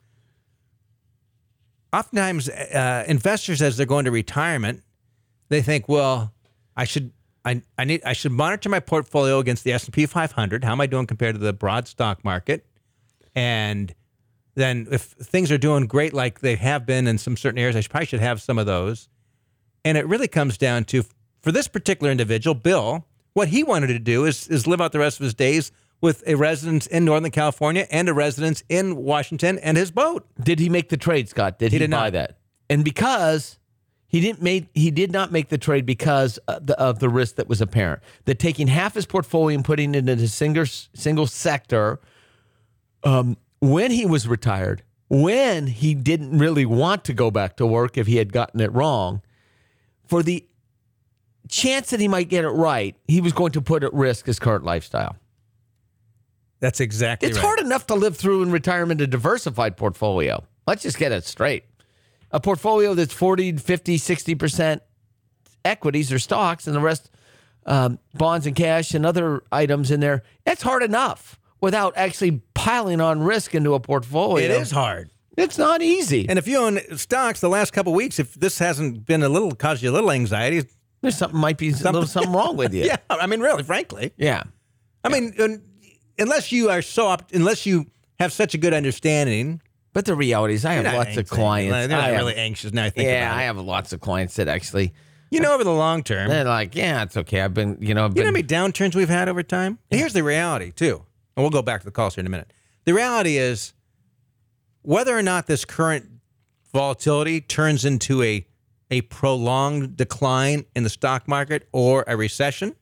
oftentimes uh, investors, as they're going to retirement, they think, well, I should I, I need I should monitor my portfolio against the S and P five hundred. How am I doing compared to the broad stock market? And then if things are doing great like they have been in some certain areas, I should, probably should have some of those. And it really comes down to, for this particular individual, Bill, what he wanted to do is, is live out the rest of his days with a residence in Northern California and a residence in Washington and his boat. Did he make the trade, Scott? Did he, He did buy not. that? And because he didn't make, he did not make the trade because of the, of the risk that was apparent. That taking half his portfolio and putting it into a single single sector, um, when he was retired, when he didn't really want to go back to work if he had gotten it wrong, for the chance that he might get it right, he was going to put at risk his current lifestyle. That's exactly It's right. hard enough to live through in retirement a diversified portfolio. Let's just get it straight. A portfolio that's forty, fifty, sixty percent equities or stocks and the rest um, bonds and cash and other items in there. That's hard enough without actually piling on risk into a portfolio. It is hard. It's not easy. And if you own stocks the last couple of weeks, if this hasn't been a little, caused you a little anxiety, There's something might be a little something wrong with you. yeah, I mean, really, frankly. Yeah. I mean, un- unless you are so, op- unless you have such a good understanding. But the reality is I have You're not lots of anxious. clients. They're not I have- really anxious now I think yeah, about I it. have lots of clients that actually, You know, over the long term, they're like, yeah, it's okay. I've been, you know, I've you been, know how many downturns we've had over time? Here's the reality, too. And we'll go back to the calls here in a minute. The reality is whether or not this current volatility turns into a, a prolonged decline in the stock market or a recession,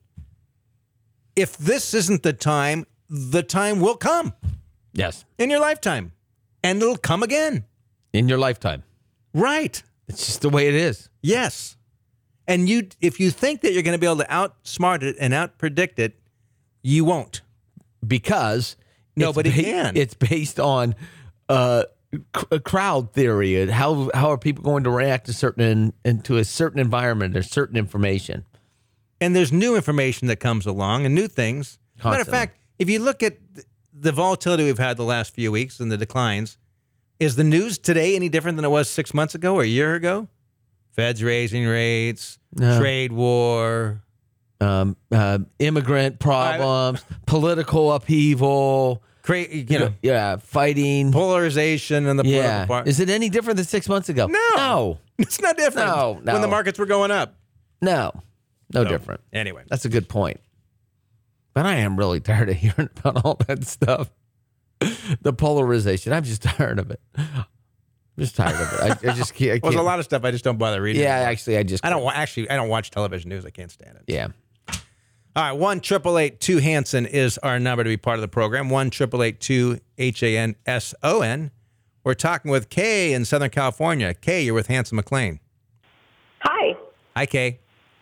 if this isn't the time, the time will come Yes. in your lifetime, and it'll come again. In your lifetime. Right. It's just the way it is. Yes. And you, if you think that you're going to be able to outsmart it and outpredict it, you won't. Because Nobody it's ba- can. It's based on uh, c- crowd theory. How how are people going to react to certain into a certain environment or certain information? And there's new information that comes along and new things. Matter of Constantly. fact, if you look at the volatility we've had the last few weeks and the declines, is the news today any different than it was six months ago or a year ago? Feds raising rates, No. trade war. Um, uh, immigrant problems, political upheaval. Cra- you know, yeah, fighting. polarization and the political Yeah. part. Is it any different than six months ago? No. No. It's not different. No, no. When the markets were going up. No. No So, different. Anyway. That's a good point. But I am really tired of hearing about all that stuff. The polarization. I'm just tired of it. I'm just tired of it. I, I just can't. I Well, there's can't. a lot of stuff I just don't bother reading. Yeah, actually, I just. I don't wa- actually. I don't watch television news. I can't stand it. Yeah. All right, one triple eight two Hanson is our number to be part of the program. One triple eight two H A N S O N. We're talking with Kay in Southern California. Kay, you're with Hanson McLean. Hi. Hi, Kay.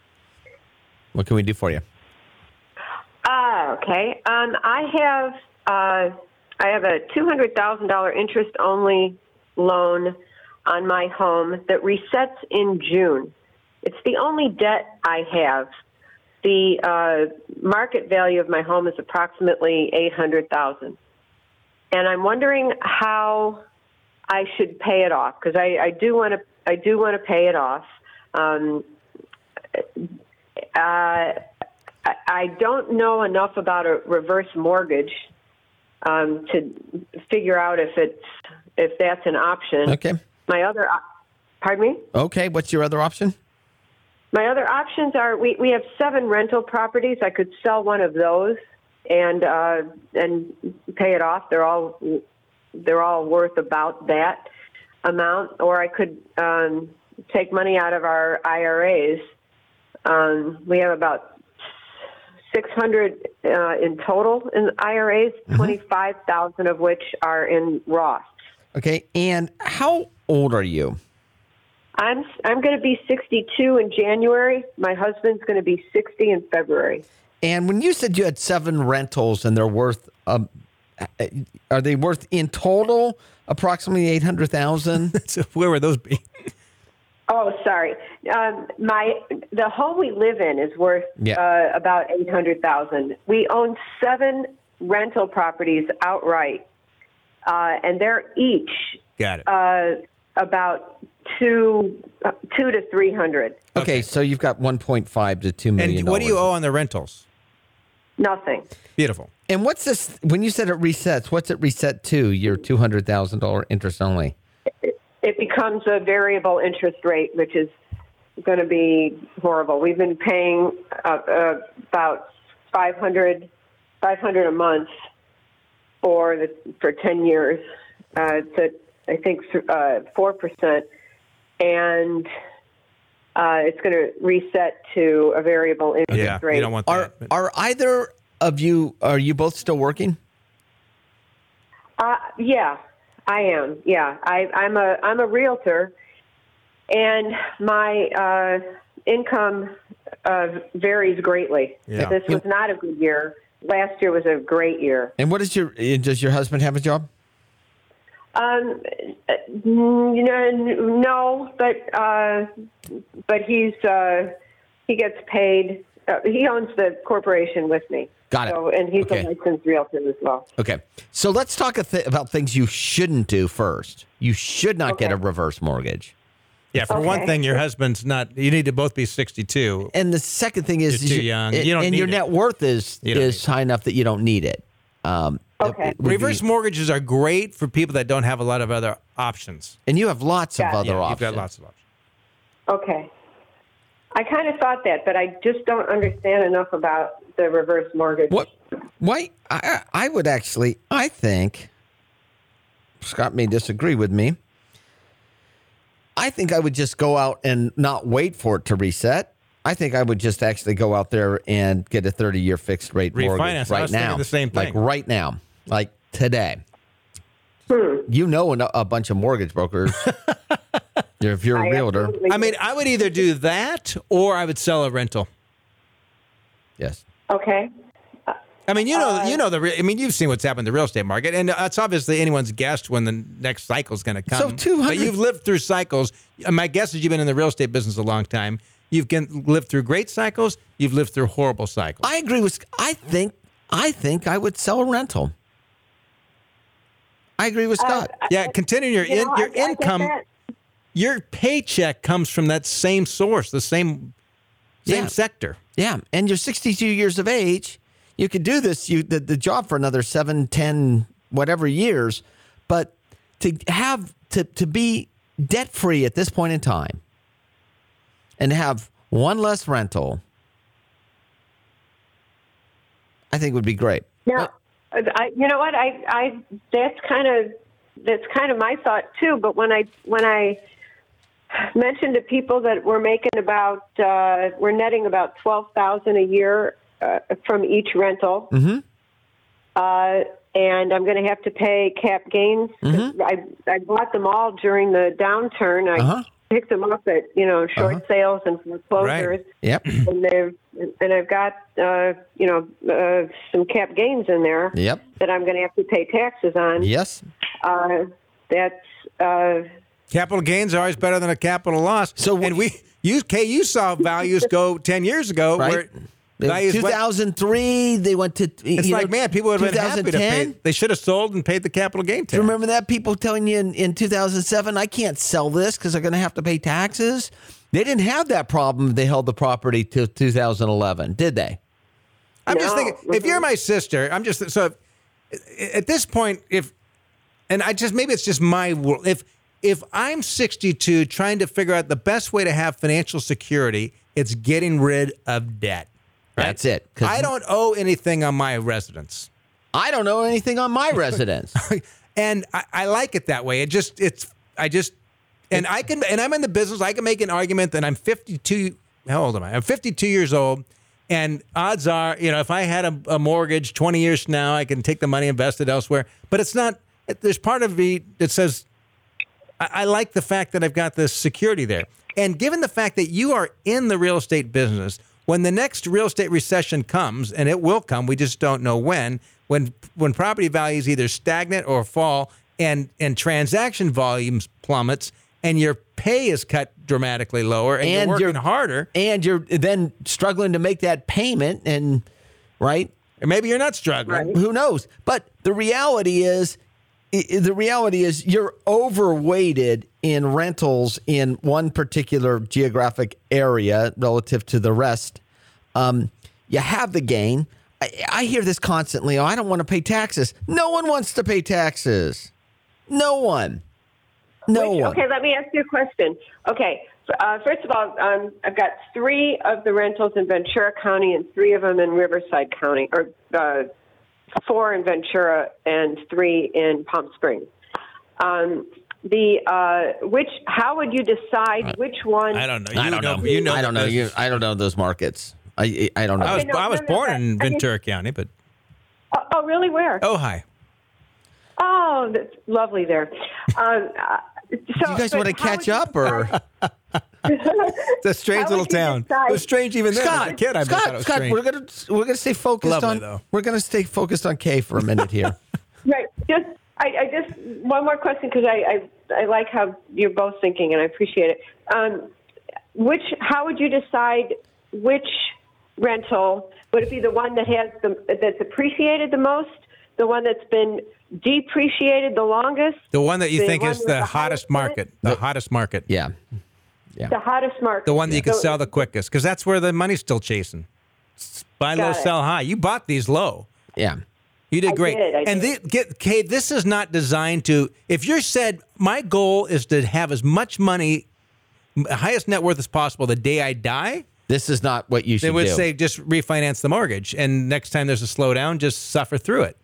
What can we do for you? Uh, okay. Um, I have uh, I have a two hundred thousand dollars interest-only loan on my home that resets in June. It's the only debt I have. The uh, market value of my home is approximately eight hundred thousand dollars. And I'm wondering how I should pay it off, because I, I do want to I do want to pay it off. Um, uh, I don't know enough about a reverse mortgage um, to figure out if it's if that's an option. Okay. My other, op- pardon me. Okay. What's your other option? My other options are we, we have seven rental properties. I could sell one of those and uh, and pay it off. They're all they're all worth about that amount. Or I could um, take money out of our I R As. Um, we have about six hundred uh, in total in I R As, Mm-hmm. twenty-five thousand of which are in Roths. Okay. And how old are you? I'm I'm going to be sixty-two in January. My husband's going to be sixty in February. And when you said you had seven rentals and they're worth, um, are they worth in total approximately eight hundred thousand? So where would those be? Oh, sorry. Um, my the home we live in is worth Yeah. uh, about eight hundred thousand. We own seven rental properties outright, uh, and they're each Got it. uh, about two uh, two to three hundred. Okay, so you've got one point five to two million. And what do you owe on the rentals? Nothing. Beautiful. And what's this? When you said it resets, what's it reset to? Your two hundred thousand dollar interest only. It becomes a variable interest rate, which is going to be horrible. We've been paying uh, uh, about five hundred, five hundred a month for the for ten years. Uh, it's at, I think uh, four percent, and uh, it's going to reset to a variable interest Yeah, rate. you don't want Are that. but- are either of you? Are you both still working? Uh, yeah, I am. Yeah, I, I'm a I'm a realtor, and my uh, income uh, varies greatly. Yeah. This was not a good year. Last year was a great year. And what is your? Does your husband have a job? Um, you know, no, but uh, but he's uh, he gets paid. Uh, he owns the corporation with me. Got it. So, and he's Okay. a licensed realtor as well. Okay, so let's talk a th- about things you shouldn't do first. You should not get a Okay. reverse mortgage. yeah, for one Okay. thing, your husband's not, you need to both be sixty-two. And the second thing is, You're too is young. and- You don't and need your it. net worth is You don't is need high enough that you don't need it. Um, Okay. it would be- Reverse mortgages are great for people that don't have a lot of other options. and you have lots of Yeah. other Yeah, options. you've got lots of options. Okay. I kind of thought that, but I just don't understand enough about the reverse mortgage. What? Why? I, I would actually. I think Scott may disagree with me. I think I would just go out and not wait for it to reset. I think I would just actually go out there and get a thirty-year fixed rate Refinance. mortgage I right was thinking now. the same thing. Like right now, like today. Hmm. You know a, a bunch of mortgage brokers. If you're a I realtor, absolutely I mean, I would either do that or I would sell a rental. yes. Okay. I mean, you know, Uh, you know the. Re- I mean, you've seen what's happened in the real estate market, and it's obviously anyone's guess when the next cycle is going to come. So two hundred But you've lived through cycles. And my guess is you've been in the real estate business a long time. You've get, lived through great cycles. You've lived through horrible cycles. I agree with. I think. I think I would sell a rental. I agree with Scott. Uh, yeah, continue your You in, know, your I- I get income. that. Your paycheck comes from that same source, the same same Yeah. sector. Yeah, and you're sixty-two years of age. You could do this, you the, the job for another seven, ten, whatever years, but to have to to be debt free at this point in time, and have one less rental, I think would be great. Now, I, you know what? I, I that's kind of that's kind of my thought too. But when I when I mentioned to people that we're making about uh, we're netting about twelve thousand a year uh, from each rental, Mm-hmm. uh, and I'm going to have to pay cap gains. Mm-hmm. I I bought them all during the downturn. I Uh-huh. picked them up at you know short Uh-huh. sales and foreclosures. Yep. And they've and I've got uh, you know uh, some cap gains in there Yep. that I'm going to have to pay taxes on. Yes. Uh, that's uh, Capital gains are always better than a capital loss. So and we you Kay, you saw values go ten years ago Right. where values two went- thousand three, they went to. It's you like, know, man, people would have been happy to pay. two thousand ten. They should have sold and paid the capital gain tax. Do you remember that? People telling you in, in two thousand seven, I can't sell this because they're going to have to pay taxes. They didn't have that problem. They held the property till two thousand eleven, did they? I'm just No. thinking, if you're my sister, I'm just so. If, at this point, if and I just maybe it's just my world. If if I'm sixty-two, trying to figure out the best way to have financial security, it's getting rid of debt. Right? That's it. 'Cause I don't owe anything on my residence. I don't know anything on my residence. And I, I like it that way. It just, it's, I just, and I can, and I'm in the business. I can make an argument that I'm fifty-two. How old am I? I'm fifty-two years old. And odds are, you know, if I had a, a mortgage twenty years from now, I can take the money, invest it elsewhere. But it's not, there's part of me that says, I, I like the fact that I've got this security there. And given the fact that you are in the real estate business, when the next real estate recession comes, and it will come, we just don't know when, when when property values either stagnate or fall and, and transaction volumes plummets and your pay is cut dramatically lower and, And you're working you're- harder, And you're then struggling to make that payment, and right? or maybe you're not struggling. Who knows? But the reality is, i- i- the reality is you're overweighted in rentals in one particular geographic area relative to the rest. Um, you have the gain. I, I hear this constantly. Oh, I don't want to pay taxes. No one wants to pay taxes. No one. No Which- one. okay, let me ask you a question. Okay, uh, first of all, um, I've got three of the rentals in Ventura County and three of them in Riverside County, or uh, four in Ventura and three in Palm Springs. Um, the uh, which? How would you decide which one? I don't know. You I don't know. You know I the don't know. You, business. I don't know those markets. I I don't know. I was, Okay, no, I was no, no, born but- in I mean- Ventura County, but Oh, oh, really? Where? Ojai. Oh, that's lovely there. Um, uh, so, you guys but want to how catch would you up, or It's a strange How little would you town. decide- It was strange even then. As a kid, I Scott, thought it was Scott, strange. we're gonna we're gonna stay focused Lovely, on though. we're gonna stay focused on Kay for a minute here. Right. Just I, I just one more question because I, I I like how you're both thinking and I appreciate it. Um, which how would you decide which rental would it be? The one that has the that's appreciated the most, the one that's been depreciated the longest, The one that you The think one is with the the hottest highest market, the hottest market, Yeah. the hottest market, the one that you can So- sell the quickest, because that's where the money's still chasing. Buy low, Got it. sell high. You bought these low. Yeah. You did I great. did, I and did. the, get, Kate, this is not designed to. If you're said my goal is to have as much money, highest net worth as possible the day I die, This is not what you should they would do. say just refinance the mortgage, and next time there's a slowdown, just suffer through it.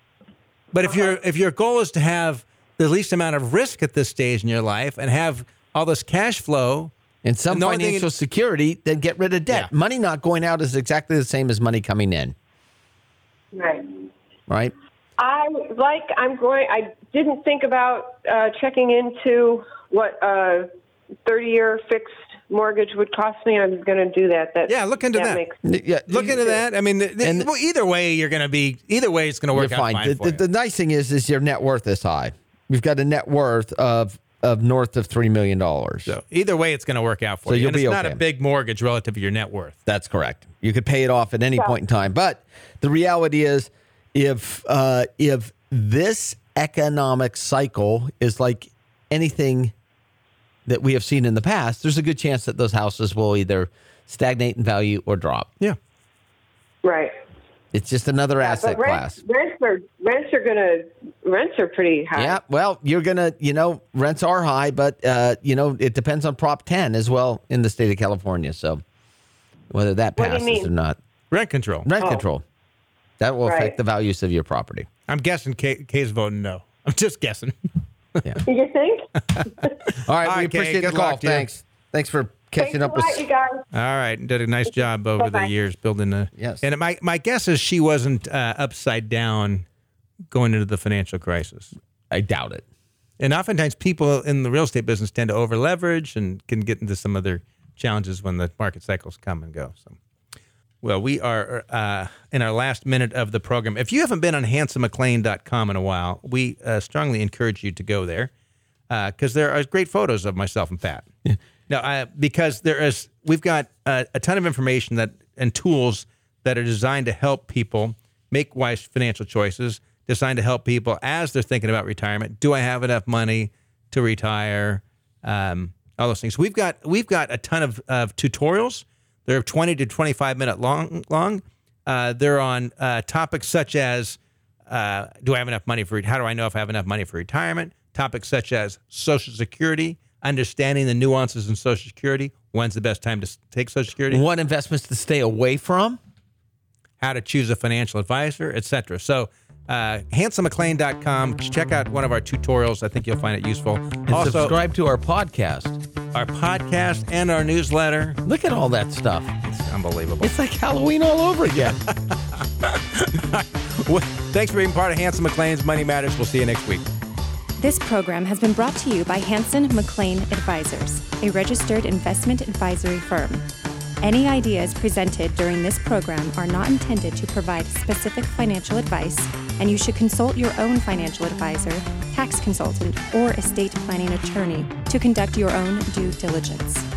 But if your if your goal is to have the least amount of risk at this stage in your life and have all this cash flow. And some And the only thing financial it- security, then get rid of debt. Yeah. Money not going out is exactly the same as money coming in, Right. right? I like. I'm going. I didn't think about uh, checking into what a thirty-year fixed mortgage would cost me. I'm going to do that. That Yeah, look into that. Makes, Yeah, Look into that. I mean, the, the, And- well, either way, you're going to be. Either way, it's going to work You're out fine. fine The, for the, you. the nice thing is, is your net worth is high. You've got a net worth of of north of three million dollars. So either way, it's going to work out for So you. you'll and be it's not okay. a big mortgage relative to your net worth. That's correct. You could pay it off at any point in time. But the reality is, if uh, if this economic cycle is like anything that we have seen in the past, there's a good chance that those houses will either stagnate in value or drop. Yeah. right. It's just another asset But rents, class. rents are rents are going to rents are pretty high. Yeah, well, you're gonna, you know, rents are high, but uh, you know, it depends on Prop ten as well in the state of California. So whether that What do you passes mean? or not, Rent control. rent Oh. control that will affect Right. the values of your property. I'm guessing Kay, Kay's voting no. I'm just guessing. You think? All right, All we right, Kay, appreciate the good call. luck to you. Thanks, thanks for Thanks catching a up with. lot, you guys. All right, did a nice job over Bye-bye. the years building the. Yes. And my my guess is she wasn't uh, upside down going into the financial crisis. I doubt it. And oftentimes people in the real estate business tend to over leverage and can get into some other challenges when the market cycles come and go. So, well, we are uh, in our last minute of the program. If you haven't been on handsome mcclain dot com in a while, we uh, strongly encourage you to go there because there are great photos of myself and Pat. Yeah. No, I, because there is, we've got uh, a ton of information that and tools that are designed to help people make wise financial choices, designed to help people as they're thinking about retirement. Do I have enough money to retire? Um, all those things. We've got we've got a ton of, of tutorials. They're twenty to twenty-five minute long. Long. Uh, they're on uh, topics such as uh, do I have enough money for how do I know if I have enough money for retirement? Topics such as Social Security, understanding the nuances in Social Security. When's the best time to s- take Social Security? What investments to stay away from? How to choose a financial advisor, et cetera. So, uh, handsome mcclain dot com. Check out one of our tutorials. I think you'll find it useful. And Also, subscribe to our podcast. our podcast and our newsletter. Look at all that stuff. It's unbelievable. It's like Halloween all over again. Well, thanks for being part of Handsome McClain's Money Matters. We'll see you next week. This program has been brought to you by Hanson McLean Advisors, a registered investment advisory firm. Any ideas presented during this program are not intended to provide specific financial advice, and you should consult your own financial advisor, tax consultant, or estate planning attorney to conduct your own due diligence.